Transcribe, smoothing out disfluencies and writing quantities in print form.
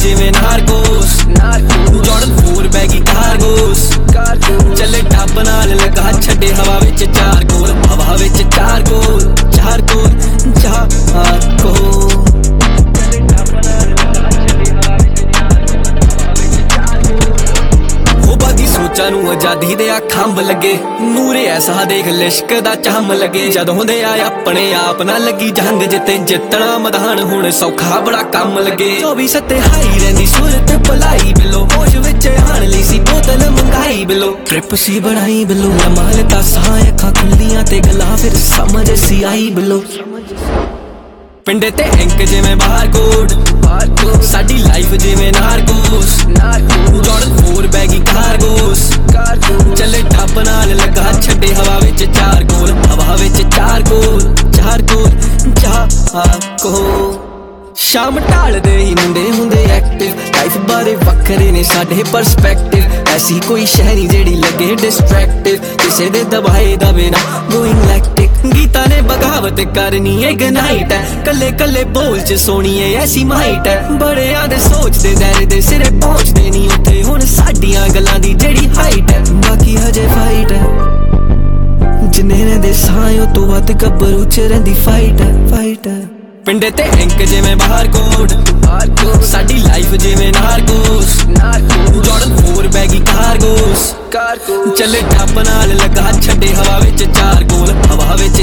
जिवें नारकोस Jordan 4 baggy कारगोस चले टप नाल लगा छड्डे हवा विच चार गोल हवा विच चार गोल चार गोल सोचा नू आजादी दे खंभ लगे नूरे ऐसा देख लिश्क दा चम लगे जदों दे आए अपने आप ना लगी जंग जिते जितना मैदान हुण सौखा बड़ा कम लगे 24/7 हाई रहिंदी सूरत भलाई बिलो होश विच आण लई सी बोतल मंगाई बिलो ट्रिप सी बनाई बिलो माल दा साह अखां खुल्लियां ते गल्लां फिर समझ सी आई बिलो पिंडे ते इंक जिवें बाहर कोड साडी लाइफ जिवें नारकोस जॉर्डन 4 बैगी कारगोस चले टप नाल लगा छड्डे हवा विच चार गोल हवा विच चार गोल शाम ढालदे ही मुंडे हुंदे एक्टिव लाइफ बारे वखरे ने साडे परस्पैक्टिव ऐसी कोई शहरी जेड़ी लगे डिस्ट्रैक्टिव किसे दे दबाए दबे ना गोइंग लैक्टिक गीता ने बगावत करनी इग्नाइट है कल्ले कल्ले बोल च सोनी है ऐसी माइट है बड़े आदे सोचदे दायरे दे सिरे पहुंचदे नहीं उत्थे हुण साडियां गल्लां दी जेड़ी हाइट है बाकी हजे फाइट है जिन्ने दे सायों तो वध गब्बरू च रहिंदी फाइट है पिंडे ते इंक जिवें बाहर कोड साडी लाइफ जिवें नारकोस जॉर्डन 4 बैगी कारगोस चले टप नाल लगा छड्डे हवा विच चार गोल हवा विच